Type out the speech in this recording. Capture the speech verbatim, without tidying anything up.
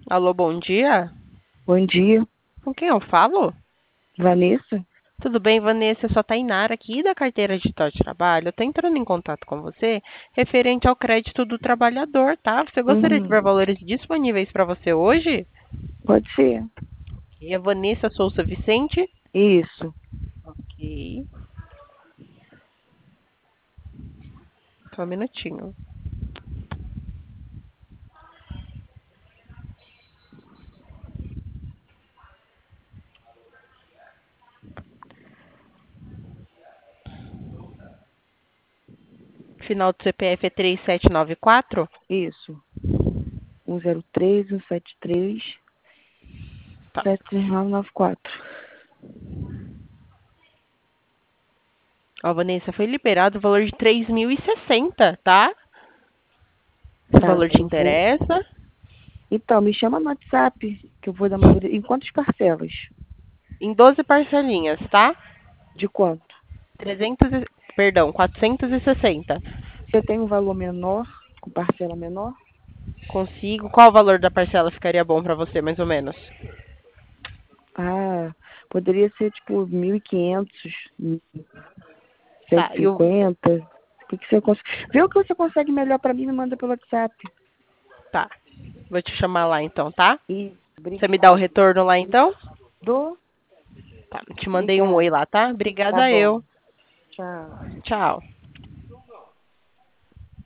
Alô, bom dia. Bom dia, Com quem eu falo? Vanessa. Tudo bem, Vanessa? Eu sou a Tainara aqui da carteira digital de trabalho. Eu tô entrando em contato com você referente ao crédito do trabalhador, tá? Você gostaria de Uhum. ver valores disponíveis para você hoje? Pode ser. E a Vanessa Souza Vicente? Isso. Ok. Só um minutinho. Final do C P F é três sete nove quatro? Isso. um zero três, um sete três, Tá. sete três nove nove quatro. Ó, Vanessa, foi liberado o valor de três mil e sessenta, tá? Esse Tá, valor te eu vou. interessa? Então, me chama no WhatsApp, que eu vou dar uma olhada. Em quantas parcelas? Em doze parcelinhas, tá? De quanto? trezentos, e- perdão, quatrocentos e sessenta. Você tem um valor menor, com parcela menor? Consigo. Qual o valor da parcela ficaria bom para você, mais ou menos? Ah, poderia ser tipo mil e quinhentos, Tá, cento e e o... cinquenta. O que, que você consegue? Vê o que você consegue melhor pra mim e me manda pelo WhatsApp. Tá. Vou te chamar lá então, tá? Isso, Você me dá o obrigado. retorno lá então? Dou? Tá, te mandei um oi Obrigado. lá, tá? Tá Obrigada bom. eu. Tchau. Tchau.